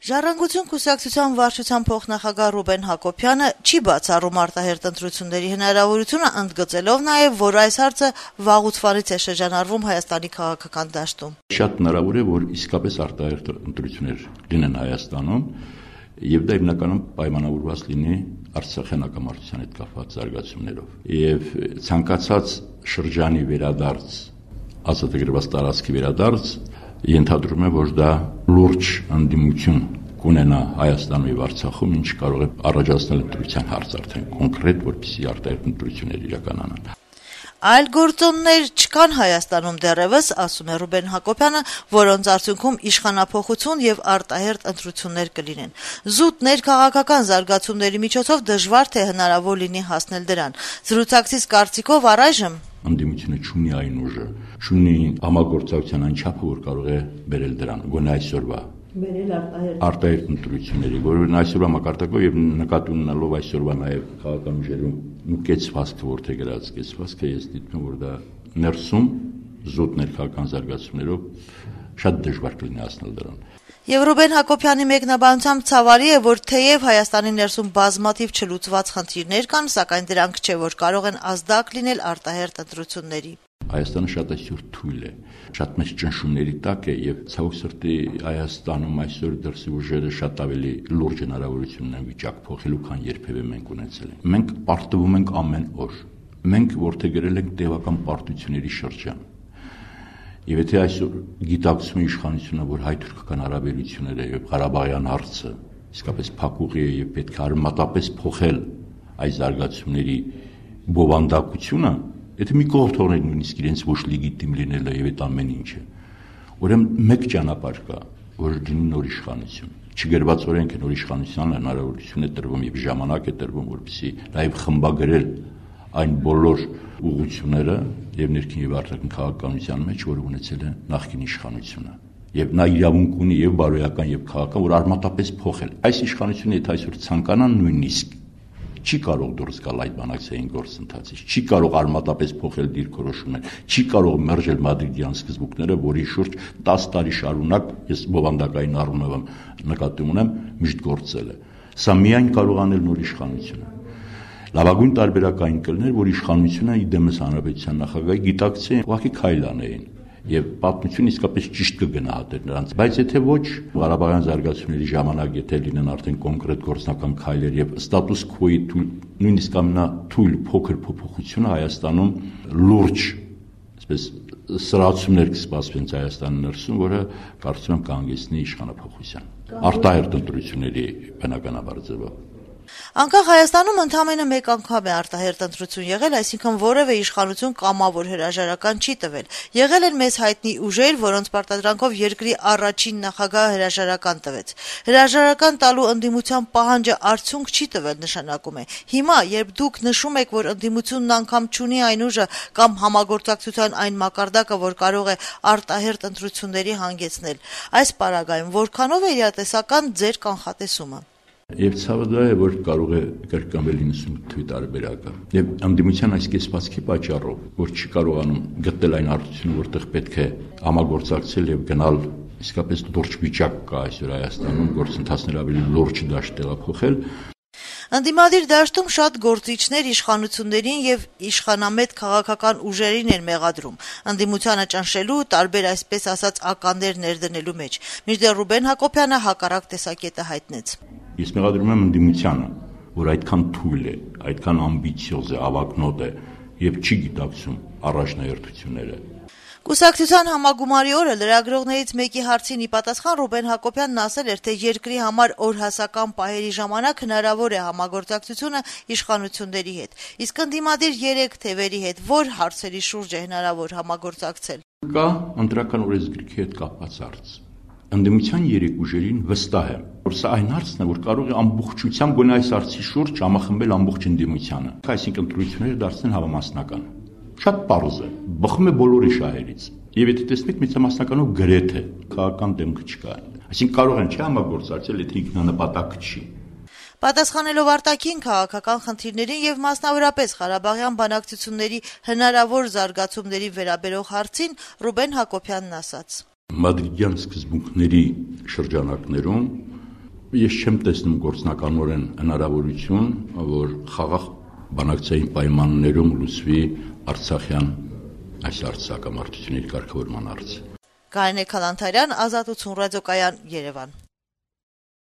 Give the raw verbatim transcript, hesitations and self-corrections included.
Ժառանգություն կուսակցության վարչության փոխնախագահ Ռուբեն Հակոբյանը չի բացառում արտահերթ ընտրությունների հնարավորությունը, ընդգծելով նաև, որ այս հարցը վաղուց է շրջանառվում Հայաստանի քաղաքական դաշտում։ Շատ հնարավոր է, որ իսկապես արտահերթ ընտրություններ լինեն Հայաստանում, եւ դա հիմնականում պայմանավորված լինի Արցախյան հակամարտության հետ կապված զարգացումներով։ Եվ ցանկացած շրջանի վերադարձ, ազատագրված տարածքի վերադարձ ենթադրում է, որ դա լուրջ ընդդիմություն կունենա Հայաստանում եւ Արցախում, ինչ կարող է առաջացնել ընտրության հարց արդեն կոնկրետ, որպեսզի արտահերթ ընտրություններ իրականանան։ Այլ գործոններ չկան Հայաստանում դեռևս, ասում է Ռուբեն Հակոբյանը, որոնց արդյունքում իշխանափոխություն եւ արտահերթ ընտրություններ կլինեն։ Զուտ ներքաղաքական զարգացումների միջոցով դժվար թե հնարավոր լինի հասնել դրան։ Զրուցակցից կարծիքով առայժմ ընդդիմությունը չունի այն ուժը, չունի համագործակցության այն չափը, որ կարող է բերել դրան, գոնե այսօրվա արտահերթ ընտրությունների, որովհետեւ այսօրվա մակարդակով եւ նկատի ունենալով այսօրվա նաեւ քաղաքական ուժերում կեցվածքը որթե գրած կեցվածքը, ես դիտում եմ, որ դա ներսում զուտ ներքաղաքական զարգացումներով շատ դժվար կլինի հասնել դրան։ Եվ Ռուբեն Հակոբյանի մեկնաբանությամբ ցավալի է, որ թեև Հայաստանի ներսում բազմաթիվ չլուծված խնդիրներ կան, սակայն դրանք չէ, որ կարող են ազդակ լինել արտահերթ ընտրությունների։ Հայաստանը շատ այսօր թույլ է, շատ մեծ ճնշումների տակ է եւ ցավոք սրտի Հայաստանում այսօր դրսի ուժերը շատ ավելի լուրջ հնարավորություն ունեն վիճակ փոխելու, քան երբևէ մենք ունեցել ենք։ Մենք պարտվում ենք ամեն օր։ Մենք որթեգրել ենք տևական պարտությունների շրջան։ Եվ եթե այսօր գիտակցում իշխանությունը, որ հայ-թուրքական հարաբերությունները եւ Ղարաբաղյան հարցը իսկապես փակուղի է եւ պետք է արմատապես փոխել այս զարգացումների բովանդակությունը, եթե մի կողմ թողնել նույնիսկ իրենց ոչ լեգիտիմ լինելը եւ այդ ամեն ինչը, ուրեմն մեկ ճանապարհ կա, որ լինի նոր իշխանություն։ Չգրված օրենք է նոր իշխանության հնարավորություն է տրվում եւ ժամանակ է տրվում, որպեսզի նաեւ խմբագրել այն բոլոր ուղղությունները եւ ներքին եւ արտաքին քաղաքականության մեջ, որը ունեցել է նախկին իշխանությունը։ Եվ նա իրավունք ունի եւ բարոյական եւ քաղաքական, որ արմատապես փոխել։ Այս իշխանությունը եթե այսօր ցանկանան նույնիսկ չի կարող դուրս գալ այդ բանակցային գործընթացից, չի կարող արմատապես փոխել դիրքորոշումներ, չի կարող մերժել մադրիդյան սկզբունքները, որի շուրջ տասը տարի շարունակ ես բովանդակային առումով նկատի ունեմ միշտ գործել է։ Սա միայն կարող անել նոր իշխանությունը։ Լավագույն տարբերակային կլներ, որ իշխանությունը իդեմս հանրապետության նախագահի գիտակցի ուղղակի քայլ անեին եւ պատմությունը իսկապես ճիշտ կգնահատեր նրանց, բայց եթե ոչ Ղարաբաղյան զարգացումների ժամանակ եթե լինեն արդեն կոնկրետ գործնական քայլեր եւ ստատուս քվոյի նույնիսկ ամենաթույլ փոքր փոփոխությունը Հայաստանում լուրջ, այսպես սրացումներ կսպասվեն Հայաստանի ներսում, որը կարծում եմ կհանգեցնի իշխանափոխության, արտահերթ ընտրությունների բնականաբար ձևով։ Անկախ Հայաստանում ընդամենը մեկ անգամ է արտահերթ ընտրություն եղել, այսինքն որևէ իշխանություն կամավոր հրաժարական չի տվել։ Եղել են մեզ հայտնի ուժեր, որոնց պարտադրանքով երկրի առաջին նախագահը հրաժարական տվեց։ Հրաժարական տալու ընդդիմության պահանջը արդյունք չի տվել, նշանակում է։ Հիմա, երբ դուք նշում եք, որ ընդդիմությունն անգամ չունի այն ուժը կամ համագործակցության այն մակարդակը, որ կարող է արտահերթ ընտրությունների հանգեցնել, այս պարագայում որքանով է իրատեսական ձեր կանխատեսումը։ Եվ ցավը դա է, որ կարող է կրկնվել իննսուն թվի տարբերակը։ Եվ ընդդիմության այս կեսվածքի պատճառով, որ չի կարողանում գտնել այն արդյունքը, որտեղ պետք է համագործակցել եւ գնալ իսկապես լուրջ վիճակ կա այսօր Հայաստանում, գործընթացներ ավելի լուրջ դաշտ տեղափոխել։ Ընդդիմադիր դաշտում շատ գործիչներ իշխանություններին եւ իշխանամետ քաղաքական ուժերին են մեղադրում, ընդդիմությանը ճնշելու, տարբեր այսպես ասած ականներ ներդնելու մեջ։ Մինչդեռ Ռուբեն Հակոբյանը հակառակ տեսակետը հայտնեց։ Ես մեղադրում եմ ընդդիմությանը, որ այդքան թույլ է, այդքան ամբիցիոզ է, ավագնոտ է եւ չի գիտակցում առաջնահերթությունները։ Կուսակցության համագումարի օրը լրագրողներից մեկի հարցին ի պատասխան Ռուբեն Հակոբյանն ասել էր, թե երկրի համար օրհասական պահերի ժամանակ հնարավոր է համագործակցությունը իշխանությունների հետ։ Իսկ ընդդիմադիր երեք թևերի հետ ո՞ր հարցերի շուրջ է հնարավոր համագործակցել։ Կա ընտրական օրենսգրքի հետ կապված հարց։ Ընդդիմության երեք ուժերին վստահ եմ, որ սա այն հարցն է, որ կարող է ամբողջությամբ գոնե այս հարցի շուրջ համախմբել ամբողջ ընդդիմությանը, այսինքն ընտրությունները դարձնեն հավամասնական։ Շատ պարզ է, բխում է բոլորի շահերից։ Եվ եթե տեսնեք, մեծամասնականով գրեթե քաղաքական դեմք չկա։ Այսինքն կարող են չի համագործակցել, եթե ինքնանպատակ չի։ Պատասխանելով արտաքին քաղաքական խնդիրներին եւ մասնավորապես Ղարաբաղյան բանակցությունների հնարավոր զարգացումների վերաբերող հարցին Ռուբեն Հակոբյանն ասաց. Մադրիդյան սկզբունքների շրջանակներում Ես չեմ տեսնում գործնականորեն հնարավորություն, որ խաղաղ բանակցային պայմաններում լուծվի Արցախյան այս արձակամարտությունների կարգավորման հարցը։ Կարինե Քալանթարյան, Ազատություն ռադիոկայան, Երևան։